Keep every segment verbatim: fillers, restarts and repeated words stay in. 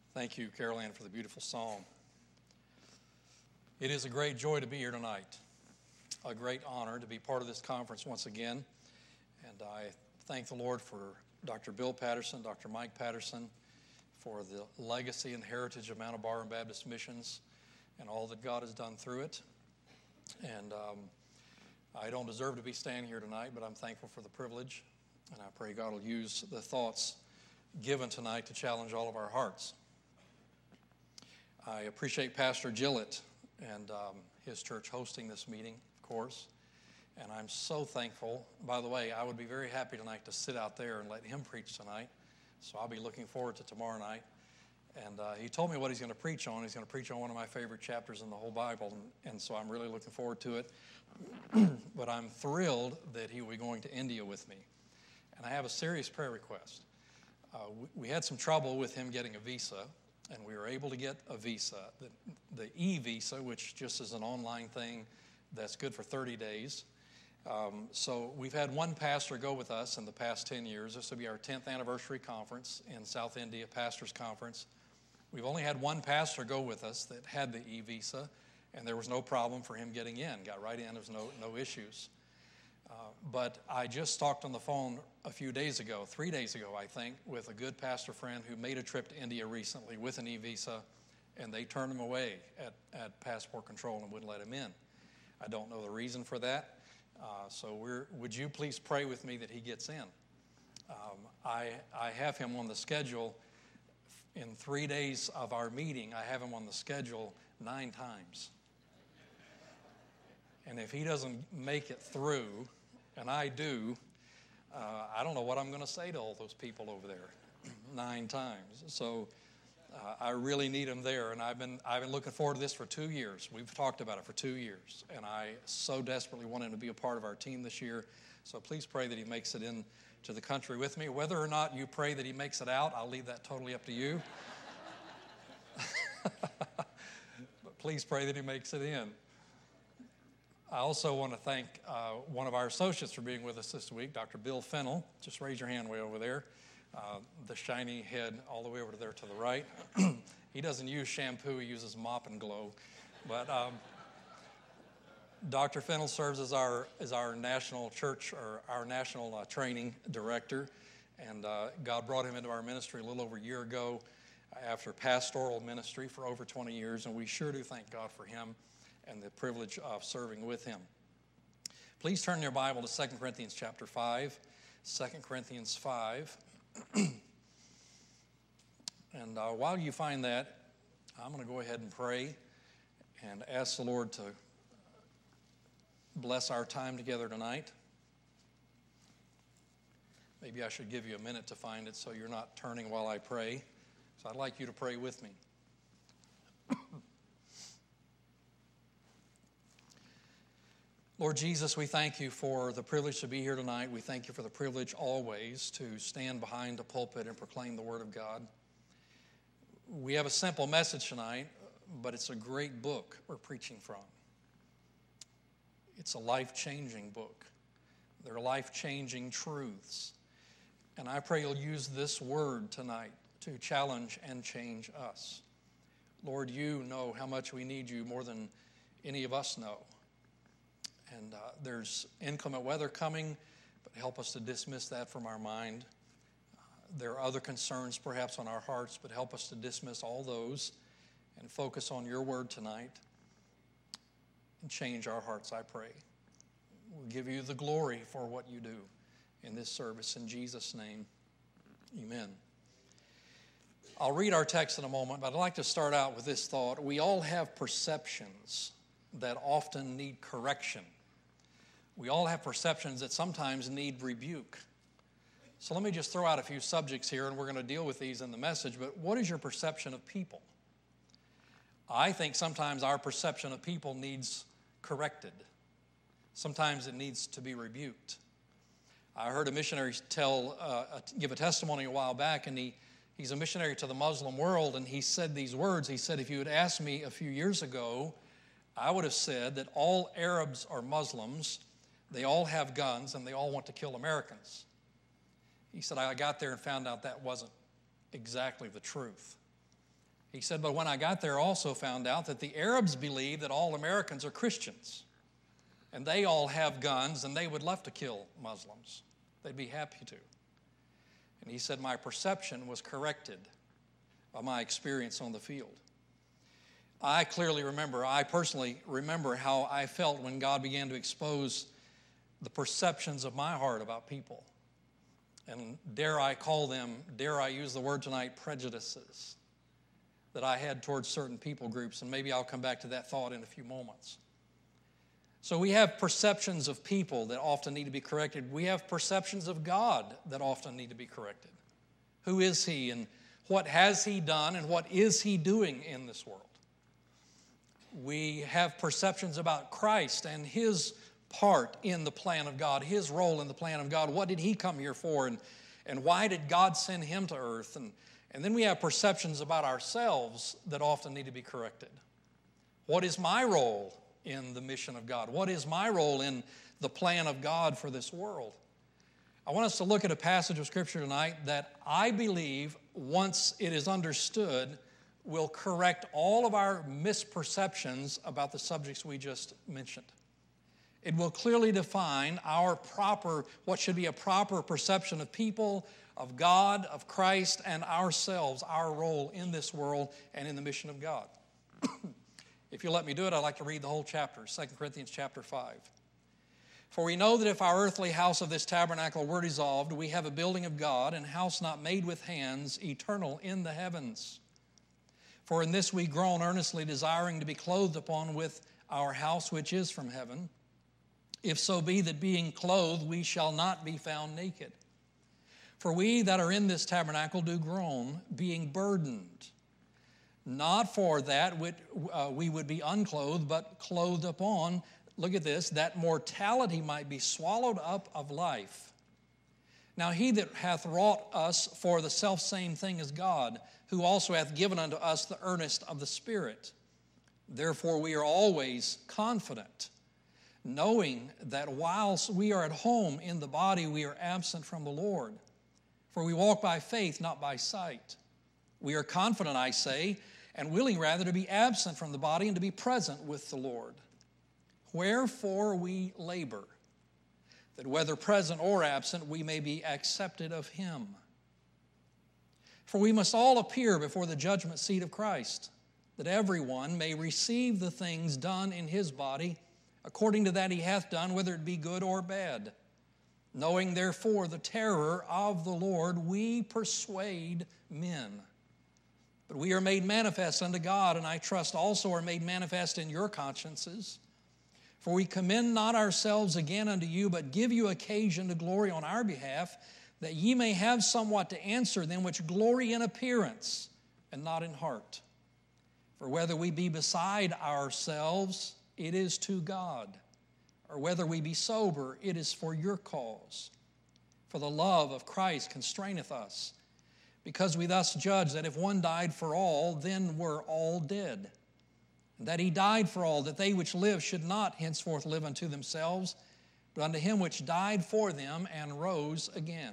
Thank you, Carol Ann, for the beautiful song. It is a great joy to be here tonight, a great honor to be part of this conference once again. And I thank the Lord for Doctor Bill Patterson, Doctor Mike Patterson, for the legacy and heritage of Mount Abarum Baptist Missions and all that God has done through it. And um, I don't deserve to be standing here tonight, but I'm thankful for the privilege. And I pray God will use the thoughts given tonight to challenge all of our hearts. I appreciate Pastor Gillett and um, his church hosting this meeting, of course. And I'm so thankful. By the way, I would be very happy tonight to sit out there and let him preach tonight. So I'll be looking forward to tomorrow night. And uh, he told me what he's going to preach on. He's going to preach on one of my favorite chapters in the whole Bible. And, and so I'm really looking forward to it. But I'm thrilled that he will be going to India with me. And I have a serious prayer request. Uh, we, we had some trouble with him getting a visa, and we were able to get a visa. The, the e-visa, which just is an online thing that's good for thirty days. Um, so we've had one pastor go with us in the past ten years. This will be our tenth anniversary conference in South India, Pastors Conference. We've only had one pastor go with us that had the e-visa, and there was no problem for him getting in. Got right in, there was no, no issues. Uh, but I just talked on the phone a few days ago, three days ago, I think, with a good pastor friend who made a trip to India recently with an e-visa, and they turned him away at, at passport control and wouldn't let him in. I don't know the reason for that. Uh, so we're, would you please pray with me that he gets in? Um, I, I have him on the schedule. In three days of our meeting, I have him on the schedule nine times. And if he doesn't make it through, and I do, uh, I don't know what I'm going to say to all those people over there nine times. So uh, I really need him there. And I've been I've been looking forward to this for two years. We've talked about it for two years. And I so desperately want him to be a part of our team this year. So please pray that he makes it in to the country with me. Whether or not you pray that he makes it out, I'll leave that totally up to you. But please pray that he makes it in. I also want to thank uh, one of our associates for being with us this week, Doctor Bill Fennell. Just raise your hand way over there. Uh, the shiny head all the way over there to the right. He doesn't use shampoo, he uses Mop and Glow. But um, Doctor Fennell serves as our as our national church or our national uh, training director. And uh, God brought him into our ministry a little over a year ago after pastoral ministry for over twenty years. And we sure do thank God for him and the privilege of serving with him. Please turn your Bible to Second Corinthians chapter five. Second Corinthians five. And uh, while you find that, I'm going to go ahead and pray and ask the Lord to bless our time together tonight. Maybe I should give you a minute to find it so you're not turning while I pray. So I'd like you to pray with me. Lord Jesus, we thank you for the privilege to be here tonight. We thank you for the privilege always to stand behind a pulpit and proclaim the Word of God. We have a simple message tonight, but it's a great book we're preaching from. It's a life-changing book. They're life-changing truths. And I pray you'll use this word tonight to challenge and change us. Lord, you know how much we need you more than any of us know. And uh, there's inclement weather coming, but help us to dismiss that from our mind. Uh, there are other concerns perhaps on our hearts, but help us to dismiss all those and focus on your word tonight and change our hearts, I pray. We'll give you the glory for what you do in this service. In Jesus' name, amen. I'll read our text in a moment, but I'd like to start out with this thought. We all have perceptions that often need correction. We all have perceptions that sometimes need rebuke. So let me just throw out a few subjects here, and we're going to deal with these in the message. But what is your perception of people? I think sometimes our perception of people needs corrected. Sometimes it needs to be rebuked. I heard a missionary tell, uh, give a testimony a while back, and he, he's a missionary to the Muslim world, and he said these words. He said, if you had asked me a few years ago, I would have said that all Arabs are Muslims, they all have guns, and they all want to kill Americans. He said, I got there and found out that wasn't exactly the truth. He said, but when I got there, I also found out that the Arabs believe that all Americans are Christians. And they all have guns, and they would love to kill Muslims. They'd be happy to. And he said, my perception was corrected by my experience on the field. I clearly remember, I personally remember how I felt when God began to expose the perceptions of my heart about people. And dare I call them, dare I use the word tonight, prejudices that I had towards certain people groups. And maybe I'll come back to that thought in a few moments. So we have perceptions of people that often need to be corrected. We have perceptions of God that often need to be corrected. Who is He, and what has He done, and what is He doing in this world? We have perceptions about Christ and His part in the plan of God, His role in the plan of God. What did He come here for, and, and why did God send Him to earth? And, and then we have perceptions about ourselves that often need to be corrected. What is my role in the mission of God? What is my role in the plan of God for this world? I want us to look at a passage of Scripture tonight that I believe, once it is understood, will correct all of our misperceptions about the subjects we just mentioned. It will clearly define our proper, what should be a proper perception of people, of God, of Christ, and ourselves, our role in this world and in the mission of God. If you'll let me do it, I'd like to read the whole chapter, Second Corinthians chapter five. For we know that if our earthly house of this tabernacle were dissolved, we have a building of God, and house not made with hands, eternal in the heavens. For in this we groan earnestly, desiring to be clothed upon with our house which is from heaven. If so be that being clothed we shall not be found naked. For we that are in this tabernacle do groan, being burdened, not for that which, uh, we would be unclothed, but clothed upon, look at this, that mortality might be swallowed up of life. Now he that hath wrought us for the selfsame thing is God, who also hath given unto us the earnest of the Spirit. Therefore we are always confident, knowing that whilst we are at home in the body, we are absent from the Lord. For we walk by faith, not by sight. We are confident, I say, and willing rather to be absent from the body and to be present with the Lord. Wherefore we labor, that whether present or absent, we may be accepted of Him. For we must all appear before the judgment seat of Christ, that everyone may receive the things done in his body, according to that he hath done, whether it be good or bad. Knowing therefore the terror of the Lord, we persuade men. But we are made manifest unto God, and I trust also are made manifest in your consciences. For we commend not ourselves again unto you, but give you occasion to glory on our behalf, that ye may have somewhat to answer them which glory in appearance, and not in heart. For whether we be beside ourselves, it is to God. Or whether we be sober, it is for your cause. For the love of Christ constraineth us, because we thus judge that if one died for all, then were all dead. And that he died for all, that they which live should not henceforth live unto themselves, but unto him which died for them and rose again.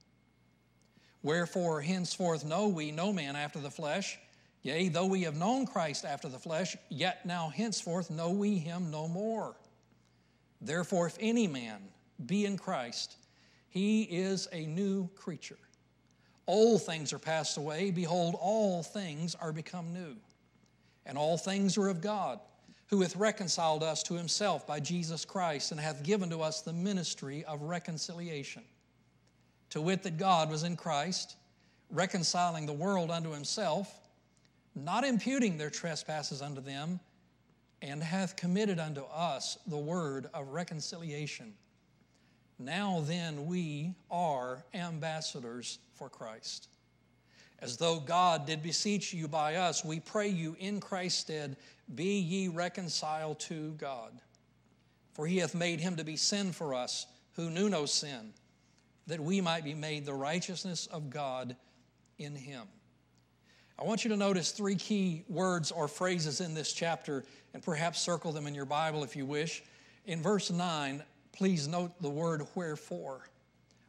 Wherefore henceforth know we no man after the flesh. Yea, though we have known Christ after the flesh, yet now henceforth know we him no more. Therefore, if any man be in Christ, he is a new creature. Old things are passed away. Behold, all things are become new. And all things are of God, who hath reconciled us to himself by Jesus Christ, and hath given to us the ministry of reconciliation. To wit, that God was in Christ, reconciling the world unto himself, not imputing their trespasses unto them, and hath committed unto us the word of reconciliation. Now then we are ambassadors for Christ. As though God did beseech you by us, we pray you in Christ's stead, be ye reconciled to God. For he hath made him to be sin for us, who knew no sin, that we might be made the righteousness of God in him. I want you to notice three key words or phrases in this chapter, and perhaps circle them in your Bible if you wish. In verse nine, please note the word wherefore.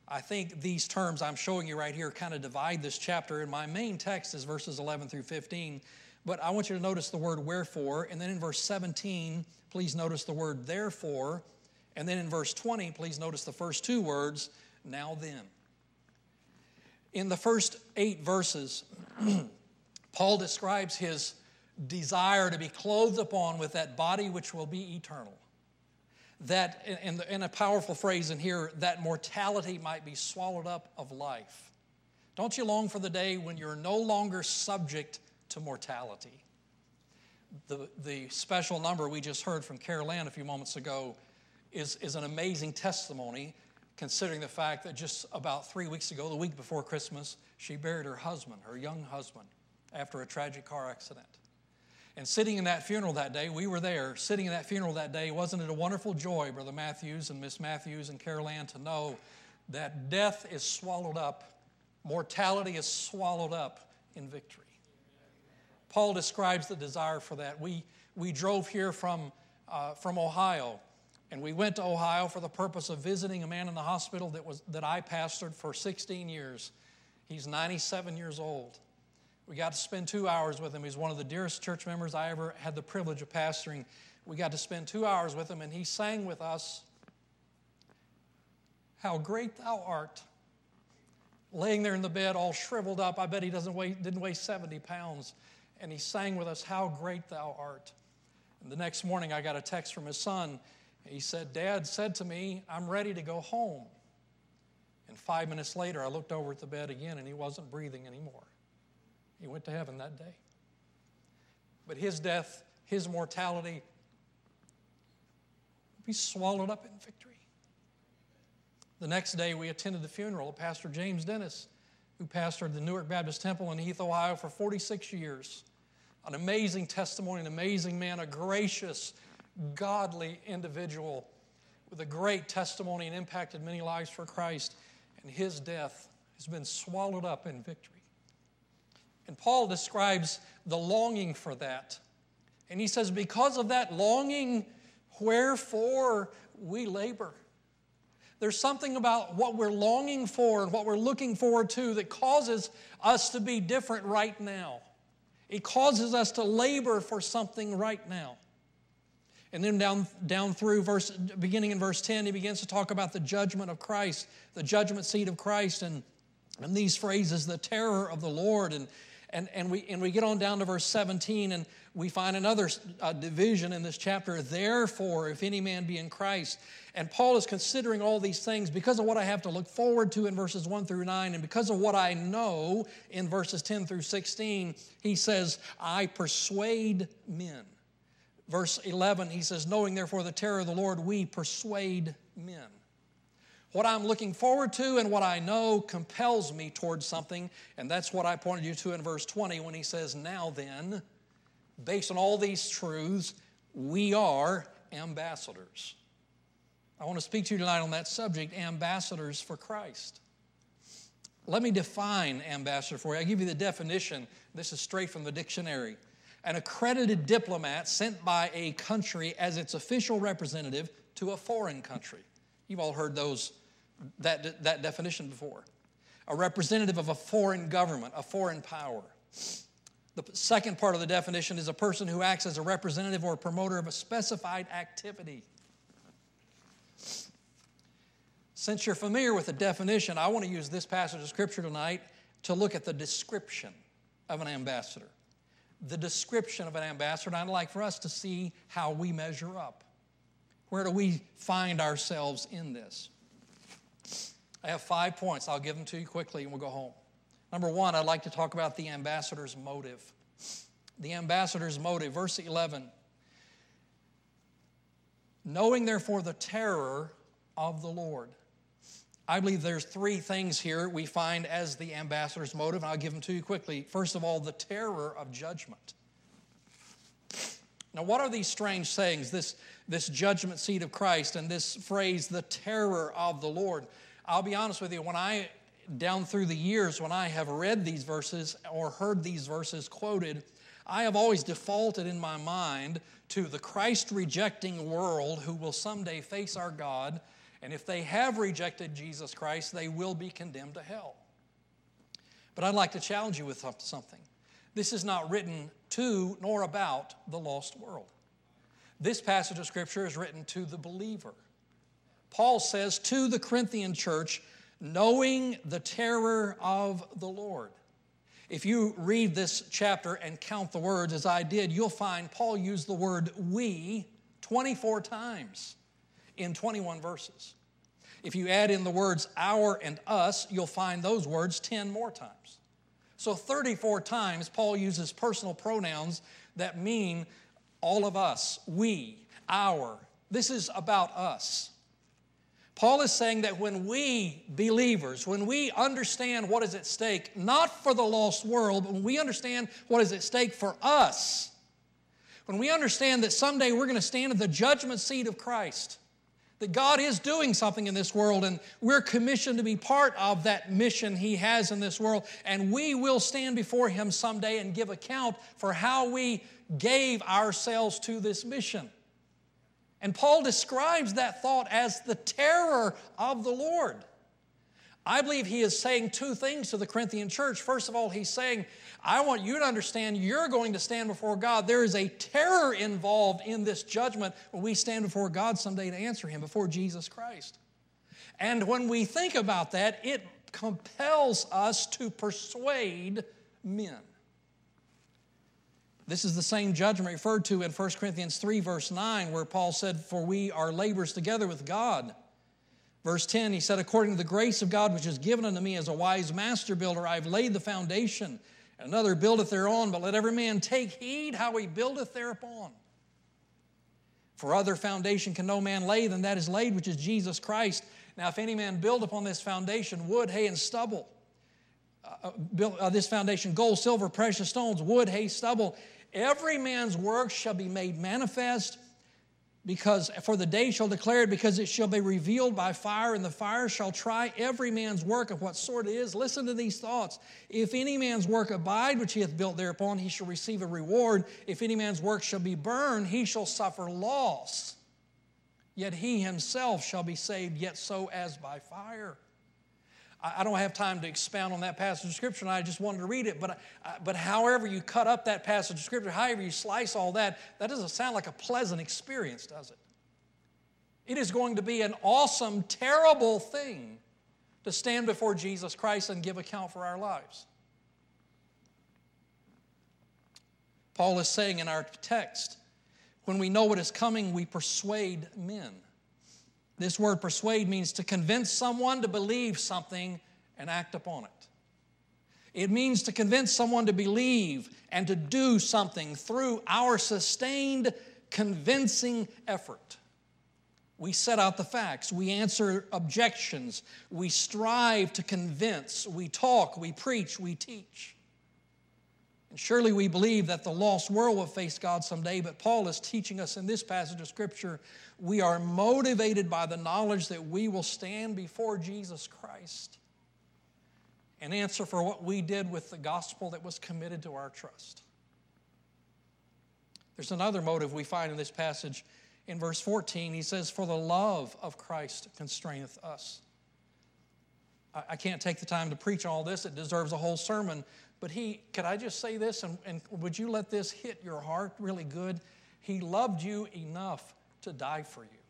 I think these terms I'm showing you right here kind of divide this chapter. And my main text is verses eleven through fifteen. But I want you to notice the word wherefore. And then in verse seventeen, please notice the word therefore. And then in verse twenty, please notice the first two words, now then. In the first eight verses, Paul describes his desire to be clothed upon with that body which will be eternal. That, in, in a powerful phrase in here, that mortality might be swallowed up of life. Don't you long for the day when you're no longer subject to mortality? The, the special number we just heard from Carol Ann a few moments ago is, is an amazing testimony, considering the fact that just about three weeks ago, the week before Christmas, she buried her husband, her young husband, after a tragic car accident. And sitting in that funeral that day, we were there, sitting in that funeral that day, wasn't it a wonderful joy, Brother Matthews and Miss Matthews and Carol Ann, to know that death is swallowed up, mortality is swallowed up in victory. Paul describes the desire for that. We, we drove here from, uh, from Ohio, and we went to Ohio for the purpose of visiting a man in the hospital that, was, that I pastored for sixteen years. He's ninety-seven years old. We got to spend two hours with him. He's one of the dearest church members I ever had the privilege of pastoring. We got to spend two hours with him, and he sang with us, "How great thou art." Laying there in the bed, all shriveled up. I bet he doesn't weigh, didn't weigh seventy pounds. And he sang with us, "How great thou art." And the next morning, I got a text from his son. He said, "Dad said to me, I'm ready to go home." And five minutes later, I looked over at the bed again, and he wasn't breathing anymore. He went to heaven that day. But his death, his mortality, would be swallowed up in victory. The next day, we attended the funeral of Pastor James Dennis, who pastored the Newark Baptist Temple in Heath, Ohio for forty-six years. An amazing testimony, an amazing man, a gracious, godly individual with a great testimony and impacted many lives for Christ. And his death has been swallowed up in victory. And Paul describes the longing for that. And he says, because of that longing, wherefore we labor. There's something about what we're longing for and what we're looking forward to that causes us to be different right now. It causes us to labor for something right now. And then down, down through verse, beginning in verse ten, he begins to talk about the judgment of Christ, the judgment seat of Christ, and, and these phrases, the terror of the Lord. And, and, and, we, and we get on down to verse seventeen, and we find another uh, division in this chapter. Therefore, if any man be in Christ. And Paul is considering all these things because of what I have to look forward to in verses one through nine, and because of what I know in verses ten through sixteen, he says, I persuade men. Verse eleven, he says, knowing therefore the terror of the Lord, we persuade men. What I'm looking forward to and what I know compels me towards something, and that's what I pointed you to in verse twenty when he says, now then, based on all these truths, we are ambassadors. I want to speak to you tonight on that subject, ambassadors for Christ. Let me define ambassador for you. I'll give you the definition. This is straight from the dictionary. An accredited diplomat sent by a country as its official representative to a foreign country. You've all heard those that, that definition before. A representative of a foreign government, a foreign power. The second part of the definition is a person who acts as a representative or promoter of a specified activity. Since you're familiar with the definition, I want to use this passage of Scripture tonight to look at the description of an ambassador. The description of an ambassador, and I'd like for us to see how we measure up. Where do we find ourselves in this? I have five points. I'll give them to you quickly and we'll go home. Number one, I'd like to talk about the ambassador's motive. The ambassador's motive, verse eleven. Knowing therefore the terror of the Lord. I believe there's three things here we find as the ambassador's motive, and I'll give them to you quickly. First of all, the terror of judgment. Now, what are these strange sayings, this, this judgment seat of Christ and this phrase, the terror of the Lord? I'll be honest with you, when I, down through the years, when I have read these verses or heard these verses quoted, I have always defaulted in my mind to the Christ-rejecting world who will someday face our God, And if they have rejected Jesus Christ, they will be condemned to hell. But I'd like to challenge you with something. This is not written to nor about the lost world. This passage of Scripture is written to the believer. Paul says to the Corinthian church, knowing the terror of the Lord. If you read this chapter and count the words as I did, you'll find Paul used the word we twenty-four times in twenty-one verses. If you add in the words our and us, you'll find those words ten more times. So thirty-four times Paul uses personal pronouns that mean all of us, we, our. This is about us. Paul is saying that when we believers, when we understand what is at stake, not for the lost world, but when we understand what is at stake for us, when we understand that someday we're going to stand at the judgment seat of Christ, that God is doing something in this world and we're commissioned to be part of that mission He has in this world, and we will stand before Him someday and give account for how we gave ourselves to this mission. And Paul describes that thought as the terror of the Lord. I believe he is saying two things to the Corinthian church. First of all, he's saying, I want you to understand you're going to stand before God. There is a terror involved in this judgment when we stand before God someday to answer Him, before Jesus Christ. And when we think about that, it compels us to persuade men. This is the same judgment referred to in First Corinthians three, verse nine, where Paul said, for we are laborers together with God. Verse ten, he said, according to the grace of God which is given unto me as a wise master builder, I have laid the foundation, and another buildeth thereon, but let every man take heed how he buildeth thereupon. For other foundation can no man lay than that is laid, which is Jesus Christ. Now if any man build upon this foundation wood, hay, and stubble, uh, build, uh, this foundation gold, silver, precious stones, wood, hay, stubble, every man's work shall be made manifest, because for the day shall declare it, because it shall be revealed by fire, and the fire shall try every man's work of what sort it is. Listen to these thoughts. If any man's work abide, which he hath built thereupon, he shall receive a reward. If any man's work shall be burned, he shall suffer loss. Yet he himself shall be saved, yet so as by fire. I don't have time to expound on that passage of Scripture, and I just wanted to read it. But, but however you cut up that passage of Scripture, however you slice all that, that doesn't sound like a pleasant experience, does it? It is going to be an awesome, terrible thing to stand before Jesus Christ and give account for our lives. Paul is saying in our text, when we know what is coming, we persuade men. This word persuade means to convince someone to believe something and act upon it. It means to convince someone to believe and to do something through our sustained, convincing effort. We set out the facts. We answer objections. We strive to convince. We talk. We preach. We teach. And surely we believe that the lost world will face God someday, but Paul is teaching us in this passage of Scripture, we are motivated by the knowledge that we will stand before Jesus Christ and answer for what we did with the gospel that was committed to our trust. There's another motive we find in this passage. In verse fourteen, he says, for the love of Christ constraineth us. I can't take the time to preach all this. It deserves a whole sermon. But he, could I just say this, and, and would you let this hit your heart really good? He loved you enough to die for you.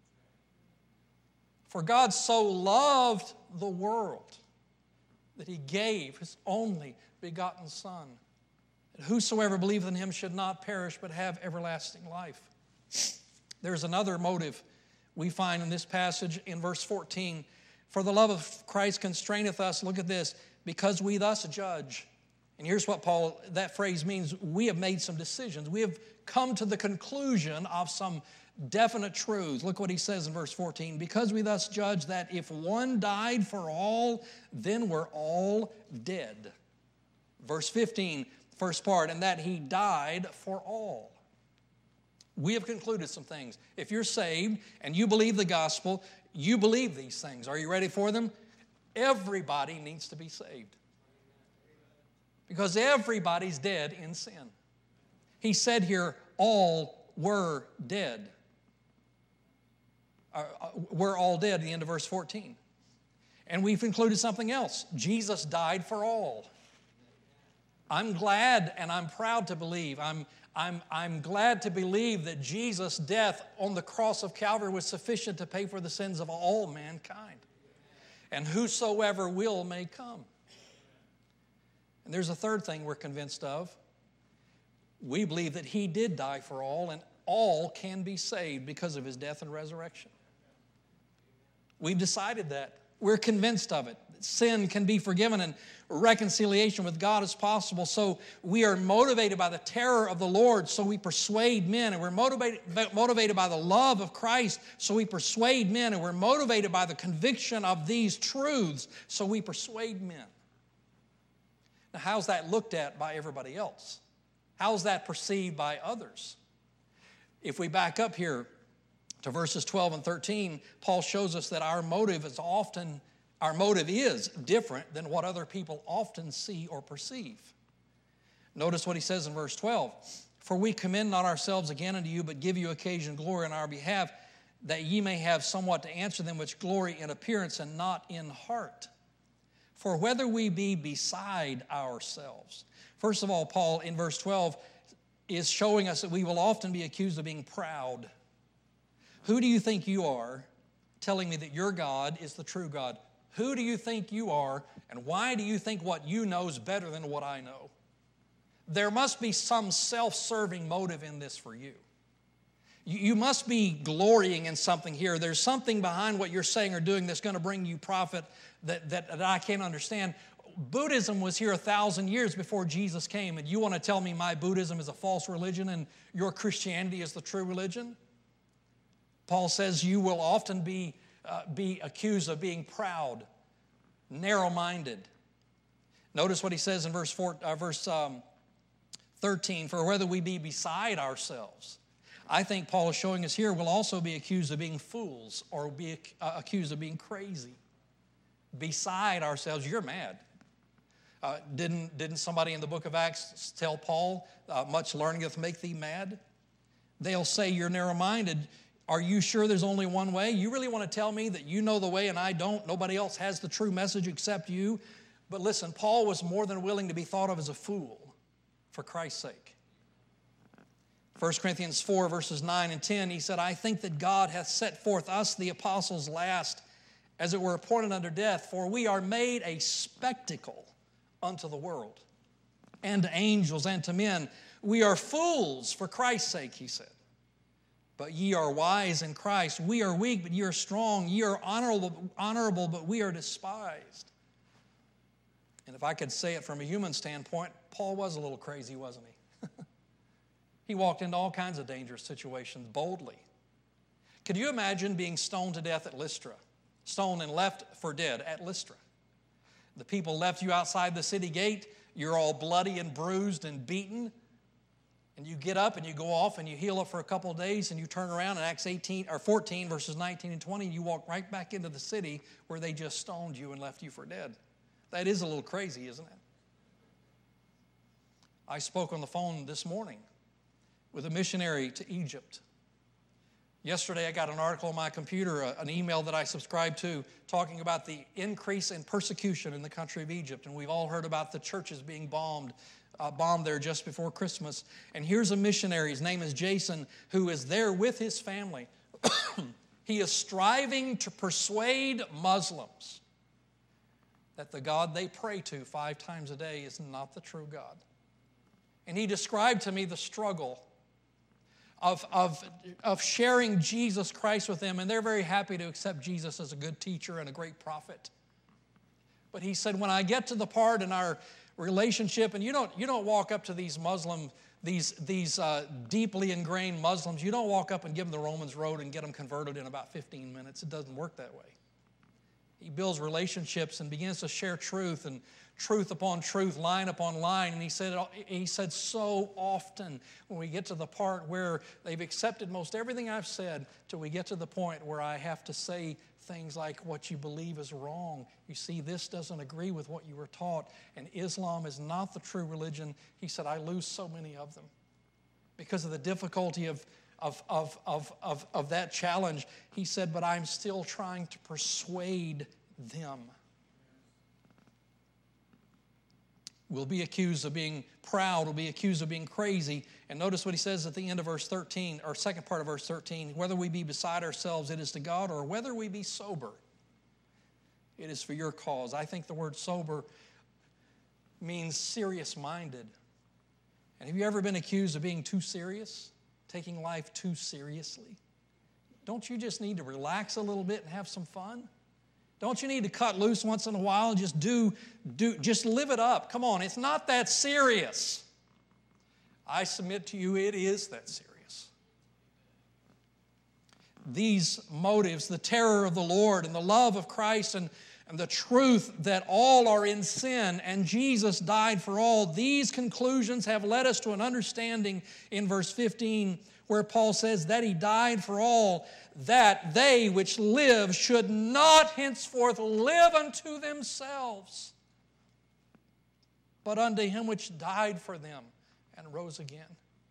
For God so loved the world that He gave His only begotten Son, that whosoever believeth in Him should not perish but have everlasting life. There's another motive we find in this passage in verse fourteen. For the love of Christ constraineth us, look at this, because we thus judge. And here's what Paul, that phrase means, we have made some decisions. We have come to the conclusion of some definite truths. Look what he says in verse fourteen. Because we thus judge that if one died for all, then we're all dead. Verse fifteen, first part, and that He died for all. We have concluded some things. If you're saved and you believe the gospel, you believe these things. Are you ready for them? Everybody needs to be saved. Because everybody's dead in sin. He said here, all were dead. Uh, we're all dead at the end of verse fourteen. And we've included something else. Jesus died for all. I'm glad and I'm proud to believe. I'm, I'm, I'm glad to believe that Jesus' death on the cross of Calvary was sufficient to pay for the sins of all mankind. And whosoever will may come. And there's a third thing we're convinced of. We believe that he did die for all, and all can be saved because of his death and resurrection. We've decided that. We're convinced of it. Sin can be forgiven and reconciliation with God is possible. So we are motivated by the terror of the Lord, so we persuade men. And we're motivated, motivated by the love of Christ, so we persuade men. And we're motivated by the conviction of these truths, so we persuade men. Now, how's that looked at by everybody else? How's that perceived by others? If we back up here to verses twelve and thirteen, Paul shows us that our motive is often, our motive is different than what other people often see or perceive. Notice what he says in verse twelve. For we commend not ourselves again unto you, but give you occasion glory on our behalf, that ye may have somewhat to answer them which glory in appearance and not in heart. For whether we be beside ourselves. First of all, Paul in verse twelve is showing us that we will often be accused of being proud. Who do you think you are telling me that your God is the true God? Who do you think you are, and why do you think what you know is better than what I know? There must be some self-serving motive in this for you. You must be glorying in something here. There's something behind what you're saying or doing that's going to bring you profit that, that, that I can't understand. Buddhism was here a thousand years before Jesus came, and you want to tell me my Buddhism is a false religion and your Christianity is the true religion? Paul says you will often be, uh, be accused of being proud, narrow-minded. Notice what he says in verse, four, uh, verse um, thirteen, for whether we be beside ourselves. I think Paul is showing us here we'll also be accused of being fools or be uh, accused of being crazy. Beside ourselves, you're mad. Uh, didn't, didn't somebody in the book of Acts tell Paul, uh, much learning doth make thee mad? They'll say you're narrow-minded. Are you sure there's only one way? You really want to tell me that you know the way and I don't? Nobody else has the true message except you? But listen, Paul was more than willing to be thought of as a fool for Christ's sake. First Corinthians four, verses nine and ten, he said, I think that God hath set forth us, the apostles, last, as it were appointed unto death, for we are made a spectacle unto the world, and to angels, and to men. We are fools for Christ's sake, he said. But ye are wise in Christ. We are weak, but ye are strong. Ye are honorable, honorable, but we are despised. And if I could say it from a human standpoint, Paul was a little crazy, wasn't he? He walked into all kinds of dangerous situations boldly. Could you imagine being stoned to death at Lystra? Stoned and left for dead at Lystra. The people left you outside the city gate. You're all bloody and bruised and beaten. And you get up and you go off and you heal up for a couple of days and you turn around in Acts eighteen or fourteen verses nineteen and twenty and you walk right back into the city where they just stoned you and left you for dead. That is a little crazy, isn't it? I spoke on the phone this morning with a missionary to Egypt. Yesterday I got an article on my computer, an email that I subscribed to, talking about the increase in persecution in the country of Egypt. And we've all heard about the churches being bombed. Uh, bombed there just before Christmas. And here's a missionary, his name is Jason, who is there with his family. He is striving to persuade Muslims that the God they pray to five times a day is not the true God. And he described to me the struggle of, of, of sharing Jesus Christ with them, and they're very happy to accept Jesus as a good teacher and a great prophet. But he said, when I get to the part in our relationship, and you don't you don't walk up to these Muslim, these these uh, deeply ingrained Muslims, you don't walk up and give them the Romans road and get them converted in about fifteen minutes. It doesn't work that way. He builds relationships and begins to share truth and truth upon truth, line upon line. And he said he said so often when we get to the part where they've accepted most everything I've said, till we get to the point where I have to say things like, what you believe is wrong. You see, this doesn't agree with what you were taught, and Islam is not the true religion. He said, I lose so many of them because of the difficulty of, of, of, of, of, of that challenge, he said, but I'm still trying to persuade them. We'll be accused of being proud. We'll be accused of being crazy. And notice what he says at the end of verse thirteen, or second part of verse thirteen. Whether we be beside ourselves, it is to God, or whether we be sober, it is for your cause. I think the word sober means serious-minded. And have you ever been accused of being too serious? Taking life too seriously? Don't you just need to relax a little bit and have some fun? Don't you need to cut loose once in a while and just do, do, just live it up? Come on, it's not that serious. I submit to you, it is that serious. These motives, the terror of the Lord and the love of Christ and, and the truth that all are in sin and Jesus died for all, these conclusions have led us to an understanding in verse fifteen where Paul says that he died for all, that they which live should not henceforth live unto themselves, but unto him which died for them and rose again.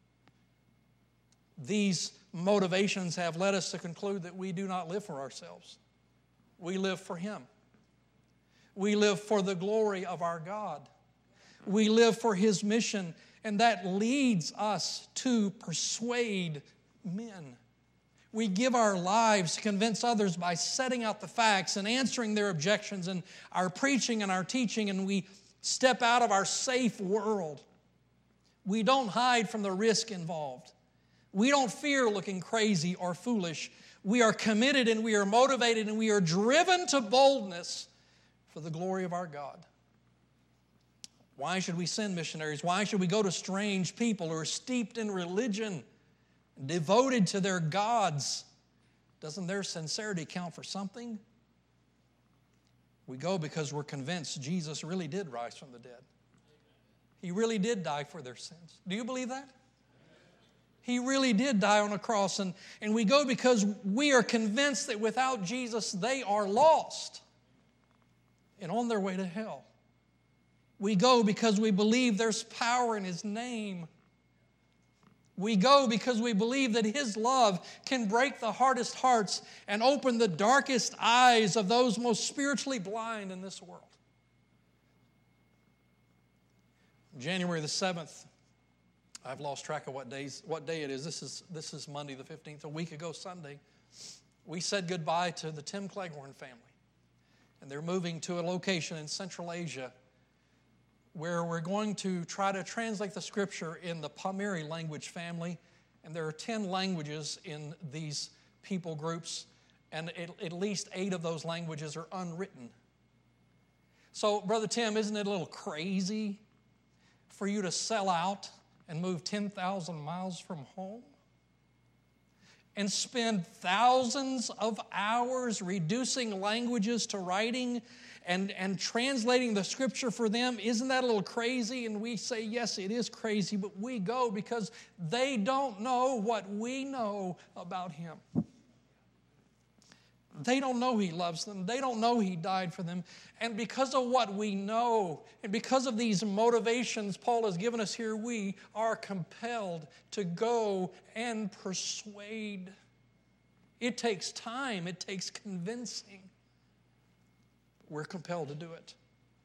These motivations have led us to conclude that we do not live for ourselves. We live for him. We live for the glory of our God. We live for his mission, and that leads us to persuade men. We give our lives to convince others by setting out the facts and answering their objections and our preaching and our teaching, and we step out of our safe world. We don't hide from the risk involved. We don't fear looking crazy or foolish. We are committed and we are motivated and we are driven to boldness for the glory of our God. Why should we send missionaries? Why should we go to strange people who are steeped in religion, devoted to their gods? Doesn't their sincerity count for something? We go because we're convinced Jesus really did rise from the dead. He really did die for their sins. Do you believe that? He really did die on a cross. And, and we go because we are convinced that without Jesus, they are lost and on their way to hell. We go because we believe there's power in his name. We go because we believe that his love can break the hardest hearts and open the darkest eyes of those most spiritually blind in this world. January the seventh, I've lost track of what days, what day it is. This is this is Monday the fifteenth, a week ago Sunday. We said goodbye to the Tim Cleghorn family. And they're moving to a location in Central Asia where we're going to try to translate the Scripture in the Pamiri language family. And there are ten languages in these people groups, and at least eight of those languages are unwritten. So, Brother Tim, isn't it a little crazy for you to sell out and move ten thousand miles from home and spend thousands of hours reducing languages to writing and, and translating the Scripture for them? Isn't that a little crazy? And we say, yes, it is crazy, but we go because they don't know what we know about him. They don't know he loves them. They don't know he died for them. And because of what we know, and because of these motivations Paul has given us here, we are compelled to go and persuade. It takes time. It takes convincing. We're compelled to do it.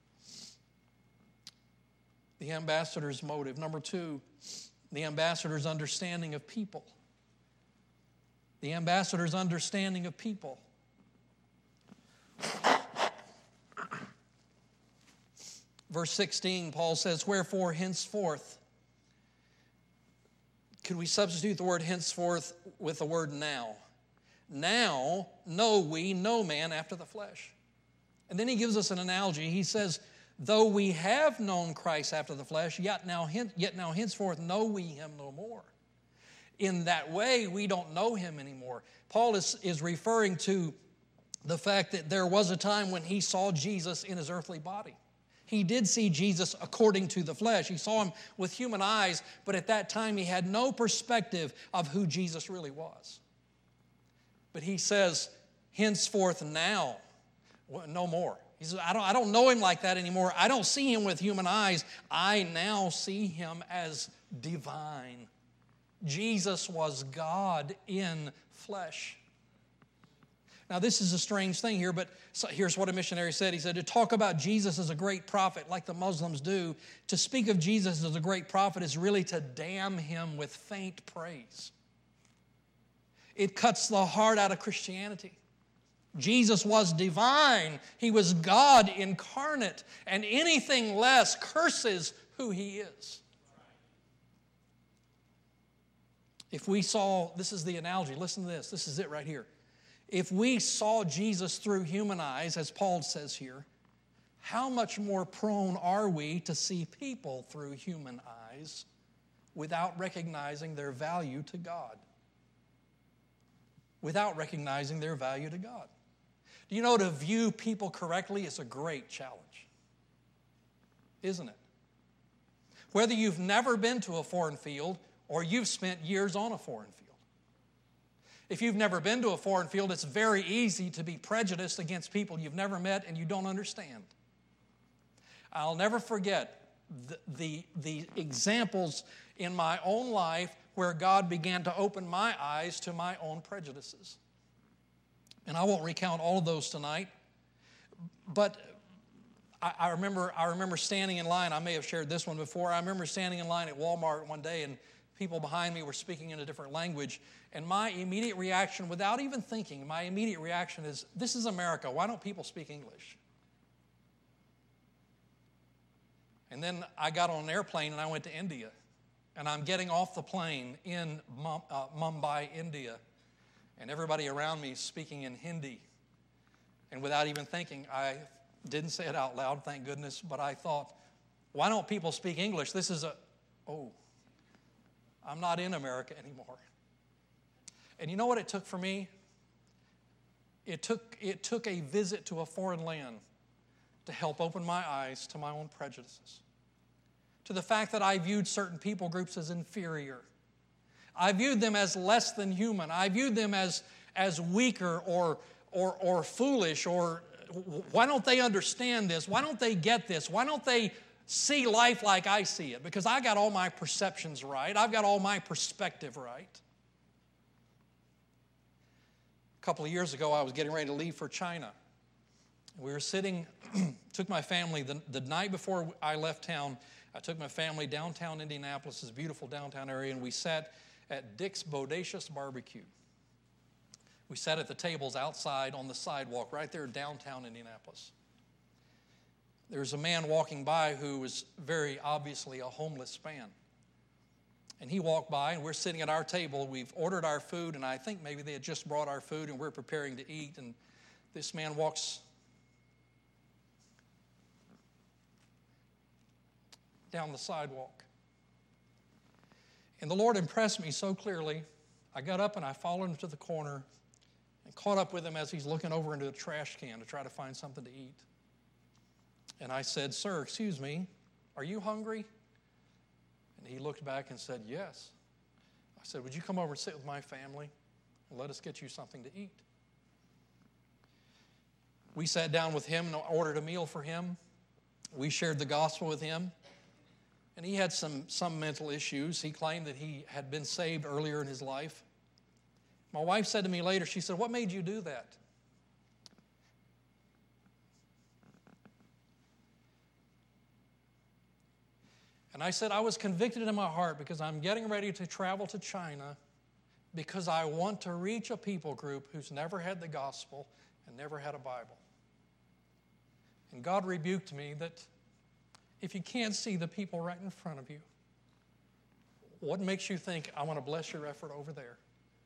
The ambassador's motive. Number two, the ambassador's understanding of people. The ambassador's understanding of people. Verse sixteen, Paul says, wherefore henceforth. Could we substitute the word henceforth with the word now? Now know we no man after the flesh. And then he gives us an analogy. He says, though we have known Christ after the flesh, yet now, yet now henceforth know we him no more. In that way, we don't know him anymore. Paul is, is referring to the fact that there was a time when he saw Jesus in his earthly body. He did see Jesus according to the flesh. He saw him with human eyes, but at that time he had no perspective of who Jesus really was. But he says, henceforth now, no more. He says, I don't, I don't know him like that anymore. I don't see him with human eyes. I now see him as divine. Jesus was God in flesh. Now, this is a strange thing here, but here's what a missionary said. He said, to talk about Jesus as a great prophet, like the Muslims do, to speak of Jesus as a great prophet is really to damn him with faint praise. It cuts the heart out of Christianity. Jesus was divine. He was God incarnate, and anything less curses who he is. If we saw, this is the analogy, listen to this, this is it right here. If we saw Jesus through human eyes, as Paul says here, how much more prone are we to see people through human eyes without recognizing their value to God? Without recognizing their value to God. Do you know to view people correctly is a great challenge? Isn't it? Whether you've never been to a foreign field or you've spent years on a foreign field. If you've never been to a foreign field, it's very easy to be prejudiced against people you've never met and you don't understand. I'll never forget the, the, the examples in my own life where God began to open my eyes to my own prejudices. And I won't recount all of those tonight, but I, I remember I remember standing in line. I may have shared this one before. I remember standing in line at Walmart one day, and people behind me were speaking in a different language, and my immediate reaction, without even thinking, my immediate reaction is, this is America. Why don't people speak English? And then I got on an airplane and I went to India. And I'm getting off the plane in Mumbai, India. And everybody around me is speaking in Hindi. And without even thinking, I didn't say it out loud, thank goodness, but I thought, why don't people speak English? This is a, oh, I'm not in America anymore. And you know what it took for me? It took, it took a visit to a foreign land to help open my eyes to my own prejudices, to the fact that I viewed certain people groups as inferior. I viewed them as less than human. I viewed them as, as weaker or, or, or foolish, or why don't they understand this? Why don't they get this? Why don't they see life like I see it? Because I got all my perceptions right. I've got all my perspective right. A couple of years ago, I was getting ready to leave for China. We were sitting, took my family, the, the night before I left town, I took my family downtown Indianapolis, this beautiful downtown area, and we sat at Dick's Bodacious Barbecue. We sat at the tables outside on the sidewalk right there downtown Indianapolis. There was a man walking by who was very obviously a homeless man. And he walked by, and we're sitting at our table. We've ordered our food, and I think maybe they had just brought our food, and we're preparing to eat. And this man walks down the sidewalk. And the Lord impressed me so clearly, I got up and I followed him to the corner and caught up with him as he's looking over into the trash can to try to find something to eat. And I said, "Sir, excuse me, are you hungry?" And he looked back and said, "Yes." I said, "Would you come over and sit with my family and let us get you something to eat?" We sat down with him and ordered a meal for him. We shared the gospel with him. And he had some, some mental issues. He claimed that he had been saved earlier in his life. My wife said to me later, she said, "What made you do that?" And I said, "I was convicted in my heart because I'm getting ready to travel to China because I want to reach a people group who's never had the gospel and never had a Bible." And God rebuked me that if you can't see the people right in front of you, what makes you think I want to bless your effort over there?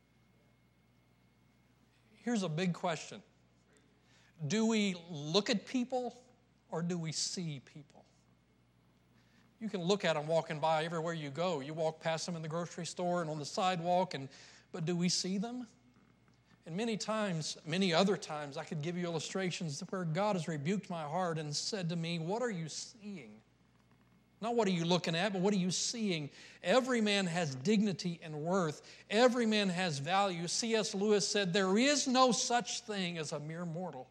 Here's a big question. Do we look at people or do we see people? You can look at them walking by everywhere you go. You walk past them in the grocery store and on the sidewalk, and but do we see them? And many times, many other times, I could give you illustrations where God has rebuked my heart and said to me, "What are you seeing?" Not what are you looking at, but what are you seeing? Every man has dignity and worth. Every man has value. C S Lewis said, "There is no such thing as a mere mortal."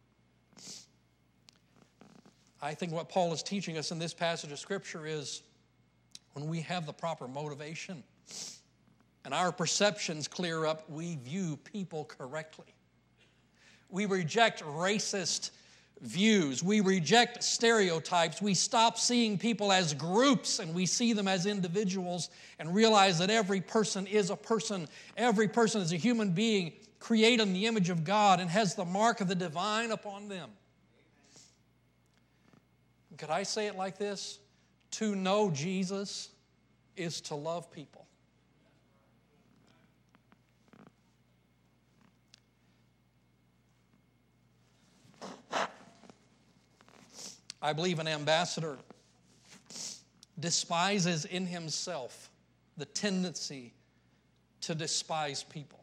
I think what Paul is teaching us in this passage of Scripture is when we have the proper motivation, and our perceptions clear up, we view people correctly. We reject racist views. We reject stereotypes. We stop seeing people as groups and we see them as individuals and realize that every person is a person. Every person is a human being created in the image of God and has the mark of the divine upon them. Could I say it like this? To know Jesus is to love people. I believe an ambassador despises in himself the tendency to despise people.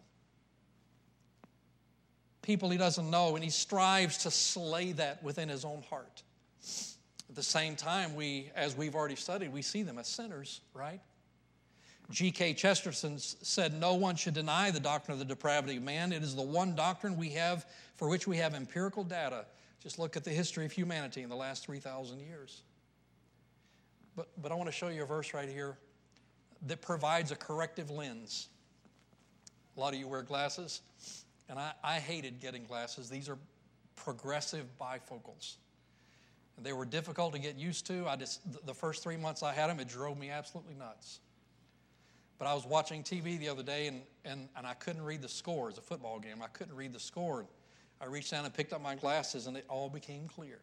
People he doesn't know, and he strives to slay that within his own heart. At the same time, we, as we've already studied, we see them as sinners, right? G K Chesterton said, "No one should deny the doctrine of the depravity of man. It is the one doctrine we have for which we have empirical data. Just look at the history of humanity in the last three thousand years. But, but I want to show you a verse right here that provides a corrective lens. A lot of you wear glasses, and I, I hated getting glasses. These are progressive bifocals. And they were difficult to get used to. I just the first three months I had them, it drove me absolutely nuts. But I was watching T V the other day, and, and, and I couldn't read the score. It was a football game. I couldn't read the score. I reached down and picked up my glasses, and it all became clear.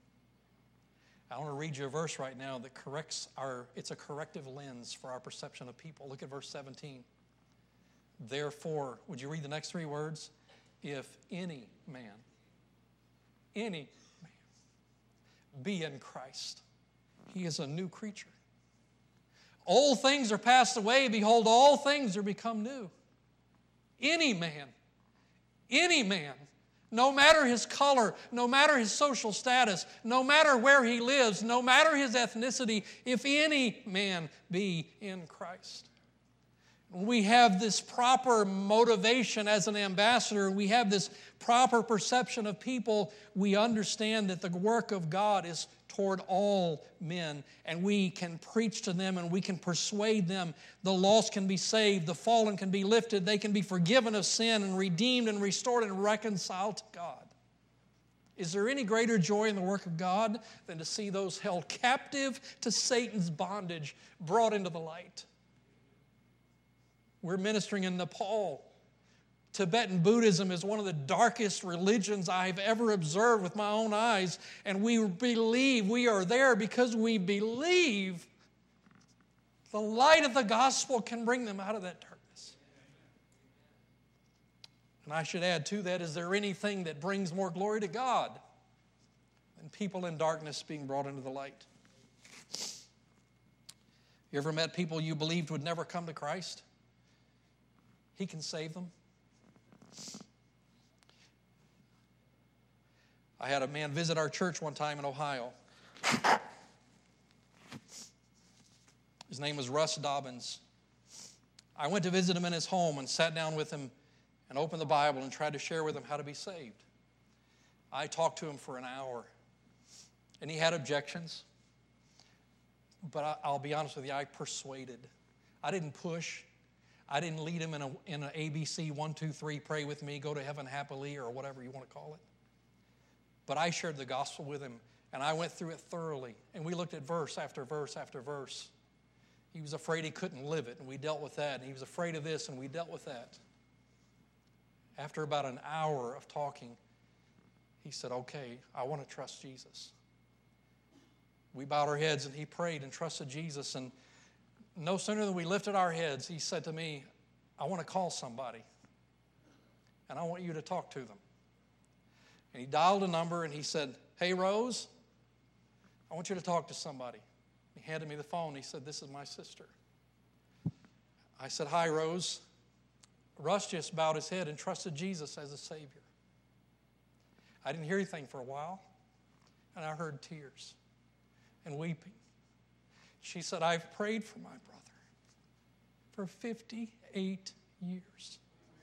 I want to read you a verse right now that corrects our, it's a corrective lens for our perception of people. Look at verse seventeen. Therefore, would you read the next three words? If any man, any man, be in Christ, he is a new creature. Old things are passed away. Behold, all things are become new. Any man, any man, no matter his color, no matter his social status, no matter where he lives, no matter his ethnicity, if any man be in Christ. We have this proper motivation as an ambassador. We have this proper perception of people. We understand that the work of God is toward all men, and we can preach to them and we can persuade them. The lost can be saved, the fallen can be lifted, they can be forgiven of sin and redeemed and restored and reconciled to God. Is there any greater joy in the work of God than to see those held captive to Satan's bondage brought into the light? We're ministering in Nepal. Tibetan Buddhism is one of the darkest religions I've ever observed with my own eyes, and we believe we are there because we believe the light of the gospel can bring them out of that darkness. And I should add to that, is there anything that brings more glory to God than people in darkness being brought into the light? You ever met people you believed would never come to Christ? He can save them. I had a man visit our church one time in Ohio. His name was Russ Dobbins. I went to visit him in his home and sat down with him and opened the Bible and tried to share with him how to be saved. I talked to him for an hour, and he had objections. But I'll be honest with you, I persuaded. I didn't push. I didn't lead him in a in an A B C, one, two, three, pray with me, go to heaven happily, or whatever you want to call it. But I shared the gospel with him, and I went through it thoroughly. And we looked at verse after verse after verse. He was afraid he couldn't live it, and we dealt with that. And he was afraid of this, and we dealt with that. After about an hour of talking, he said, okay, I want to trust Jesus. We bowed our heads, and he prayed and trusted Jesus. And no sooner than we lifted our heads, he said to me, I want to call somebody, and I want you to talk to them. And he dialed a number, and he said, hey, Rose, I want you to talk to somebody. He handed me the phone. He said, this is my sister. I said, hi, Rose. Russ just bowed his head and trusted Jesus as a Savior. I didn't hear anything for a while, and I heard tears and weeping. She said, I've prayed for my brother for fifty-eight years.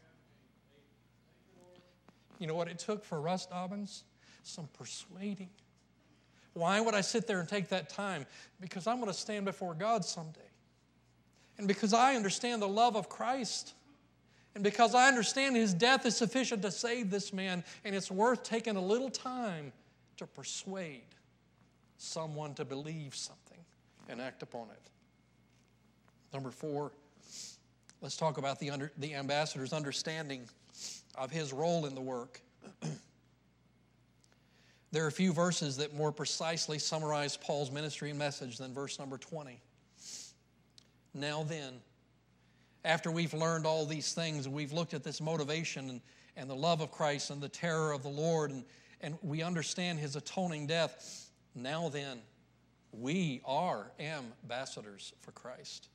You know what it took for Russ Dobbins? Some persuading. Why would I sit there and take that time? Because I'm going to stand before God someday. And because I understand the love of Christ, and because I understand His death is sufficient to save this man, and it's worth taking a little time to persuade someone to believe something and act upon it. Number four, let's talk about the, under, the ambassador's understanding of his role in the work. There are a few verses that more precisely summarize Paul's ministry and message than verse number twenty. Now then, after we've learned all these things, we've looked at this motivation and, and the love of Christ and the terror of the Lord, and, and we understand His atoning death, now then, we are ambassadors for Christ.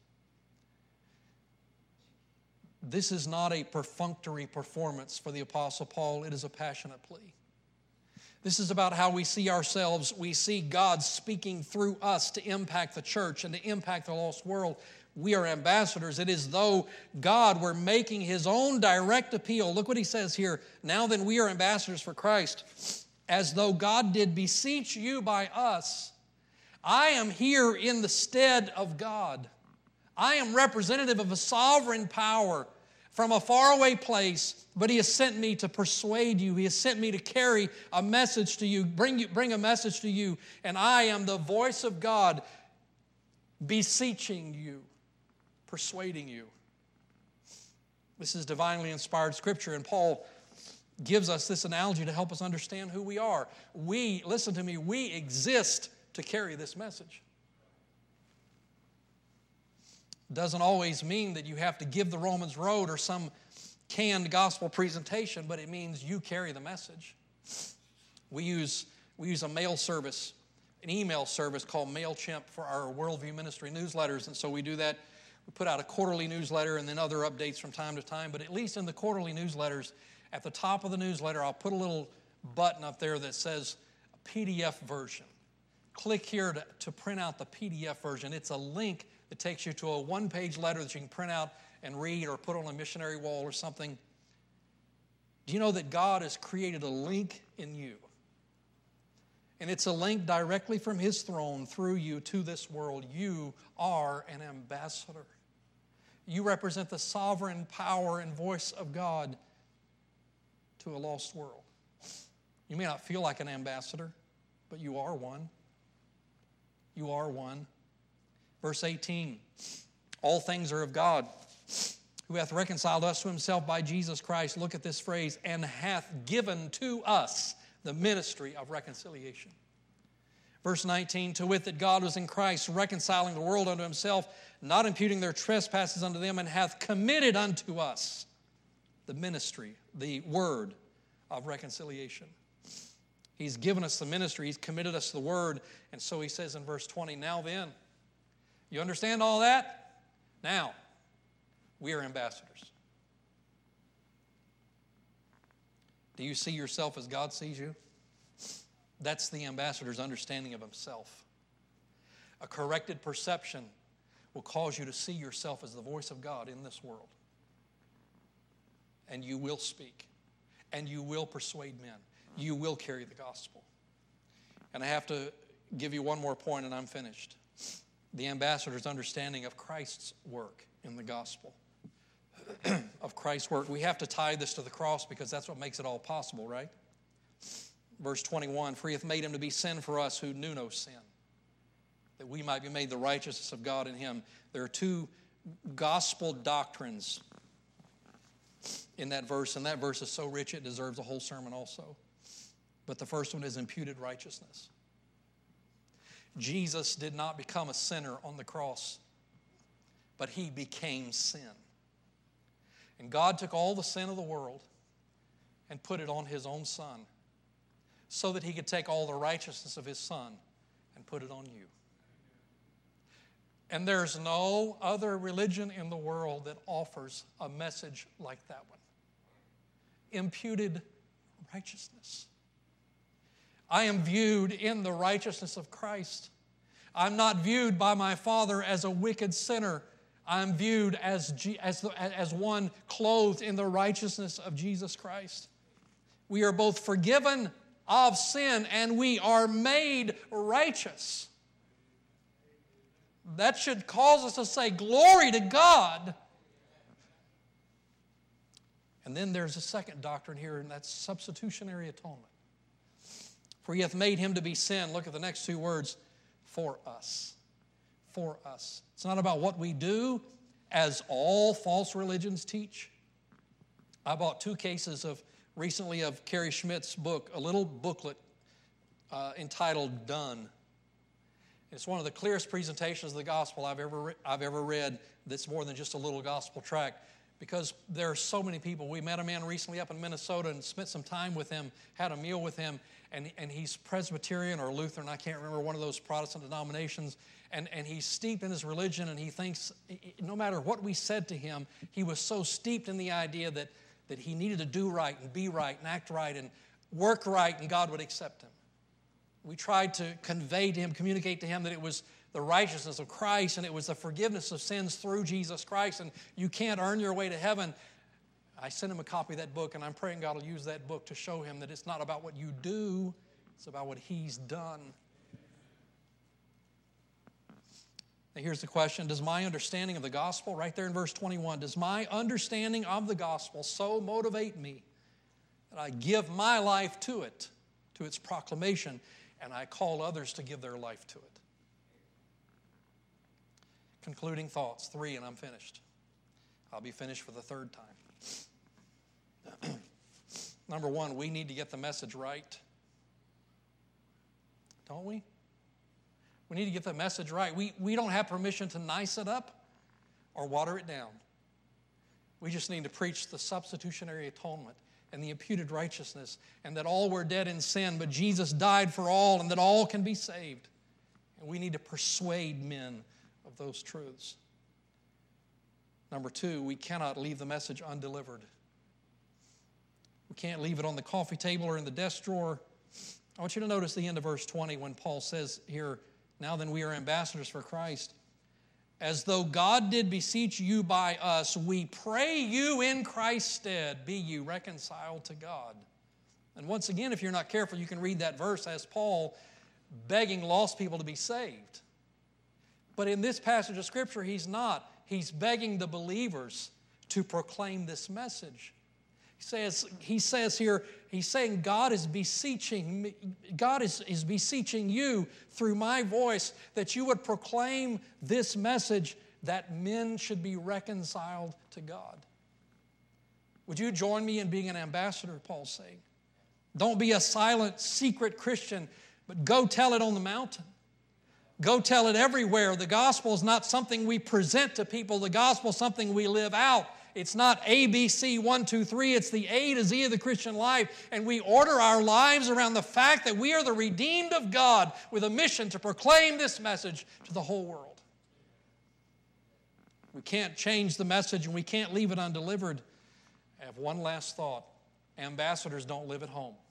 This is not a perfunctory performance for the Apostle Paul. It is a passionate plea. This is about how we see ourselves. We see God speaking through us to impact the church and to impact the lost world. We are ambassadors. It is though God were making His own direct appeal. Look what he says here. Now then, we are ambassadors for Christ, as though God did beseech you by us. I am here in the stead of God. I am representative of a sovereign power from a faraway place, but He has sent me to persuade you. He has sent me to carry a message to you, bring you, bring a message to you, and I am the voice of God beseeching you, persuading you. This is divinely inspired Scripture, and Paul gives us this analogy to help us understand who we are. We, listen to me, we exist to carry this message. Doesn't always mean that you have to give the Romans road or some canned gospel presentation, but it means you carry the message. We use, we use a mail service, an email service called MailChimp for our Worldview Ministry newsletters, and so we do that. We put out a quarterly newsletter and then other updates from time to time, but at least in the quarterly newsletters, at the top of the newsletter, I'll put a little button up there that says P D F version. Click here to, to print out the P D F version. It's a link that takes you to a one-page letter that you can print out and read or put on a missionary wall or something. Do you know that God has created a link in you? And it's a link directly from His throne through you to this world. You are an ambassador. You represent the sovereign power and voice of God to a lost world. You may not feel like an ambassador, but you are one. You are one. Verse eighteen, all things are of God, who hath reconciled us to Himself by Jesus Christ. Look at this phrase, and hath given to us the ministry of reconciliation. Verse nineteen, to wit that God was in Christ, reconciling the world unto Himself, not imputing their trespasses unto them, and hath committed unto us the ministry, the word of reconciliation. He's given us the ministry. He's committed us the word. And so he says in verse twenty, now then, you understand all that? Now, we are ambassadors. Do you see yourself as God sees you? That's the ambassador's understanding of himself. A corrected perception will cause you to see yourself as the voice of God in this world. And you will speak. And you will persuade men. You will carry the gospel. And I have to give you one more point and I'm finished. The ambassador's understanding of Christ's work in the gospel. Of Christ's work. We have to tie this to the cross because that's what makes it all possible, right? Verse twenty-one, for He hath made Him to be sin for us who knew no sin, that we might be made the righteousness of God in Him. There are two gospel doctrines in that verse, and that verse is so rich it deserves a whole sermon also. But the first one is imputed righteousness. Jesus did not become a sinner on the cross, but He became sin. And God took all the sin of the world and put it on His own Son so that He could take all the righteousness of His Son and put it on you. And there's no other religion in the world that offers a message like that one. Imputed righteousness. I am viewed in the righteousness of Christ. I'm not viewed by my Father as a wicked sinner. I'm viewed as, as, the, as one clothed in the righteousness of Jesus Christ. We are both forgiven of sin and we are made righteous. That should cause us to say, glory to God. And then there's a second doctrine here, and that's substitutionary atonement. For he hath made him to be sin. Look at the next two words. For us. For us. It's not about what we do, as all false religions teach. I bought two cases of recently of Carrie Schmidt's book, a little booklet uh, entitled Done. It's one of the clearest presentations of the gospel I've ever re- I've ever read that's more than just a little gospel tract, because there are so many people. We met a man recently up in Minnesota and spent some time with him, had a meal with him, and, and he's Presbyterian or Lutheran, I can't remember, one of those Protestant denominations, and, and he's steeped in his religion, and he thinks no matter what we said to him, he was so steeped in the idea that, that he needed to do right and be right and act right and work right, and God would accept him. We tried to convey to him, communicate to him that it was the righteousness of Christ and it was the forgiveness of sins through Jesus Christ, and you can't earn your way to heaven. I sent him a copy of that book, and I'm praying God will use that book to show him that it's not about what you do, it's about what he's done. Now here's the question. Does my understanding of the gospel, right there in verse twenty-one, does my understanding of the gospel so motivate me that I give my life to it, to its proclamation, and I call others to give their life to it? Concluding thoughts, three, and I'm finished. I'll be finished for the third time. Number one, we need to get the message right. Don't we? We need to get the message right. We, we don't have permission to nice it up or water it down. We just need to preach the substitutionary atonement and the imputed righteousness, and that all were dead in sin, but Jesus died for all, and that all can be saved. And we need to persuade men of those truths. Number two, we cannot leave the message undelivered. We can't leave it on the coffee table or in the desk drawer. I want you to notice the end of verse twenty when Paul says here, now then we are ambassadors for Christ. As though God did beseech you by us, we pray you in Christ's stead, be you reconciled to God. And once again, if you're not careful, you can read that verse as Paul begging lost people to be saved. But in this passage of Scripture, he's not. He's begging the believers to proclaim this message. He says, he says here, he's saying God is beseeching, God is, is beseeching you through my voice that you would proclaim this message that men should be reconciled to God. Would you join me in being an ambassador, Paul's saying? Don't be a silent, secret Christian, but go tell it on the mountain. Go tell it everywhere. The gospel is not something we present to people. The gospel is something we live out. It's not A, B, C, one, two, three. It's the A to Z of the Christian life. And we order our lives around the fact that we are the redeemed of God with a mission to proclaim this message to the whole world. We can't change the message and we can't leave it undelivered. I have one last thought. Ambassadors don't live at home.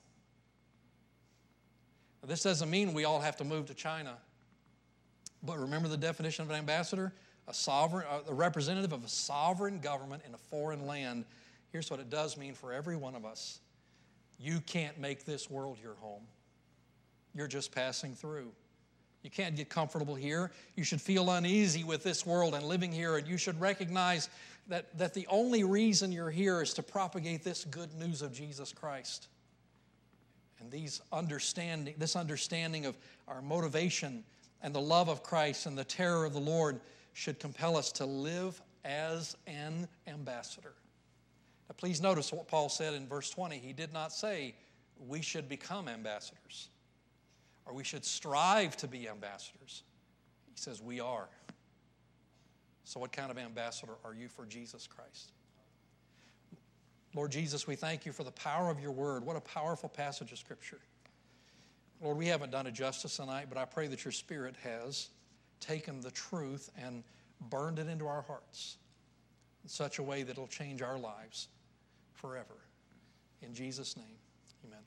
Now, this doesn't mean we all have to move to China. But remember the definition of an ambassador? A sovereign, a representative of a sovereign government in a foreign land. Here's what it does mean for every one of us. You can't make this world your home. You're just passing through. You can't get comfortable here. You should feel uneasy with this world and living here, and you should recognize that, that the only reason you're here is to propagate this good news of Jesus Christ. And these understanding, this understanding of our motivation and the love of Christ and the terror of the Lord should compel us to live as an ambassador. Now, please notice what Paul said in verse twenty. He did not say we should become ambassadors or we should strive to be ambassadors. He says we are. So what kind of ambassador are you for Jesus Christ? Lord Jesus, we thank you for the power of your word. What a powerful passage of Scripture. Lord, we haven't done it justice tonight, but I pray that your Spirit has taken the truth and burned it into our hearts in such a way that it'll change our lives forever. In Jesus' name, amen.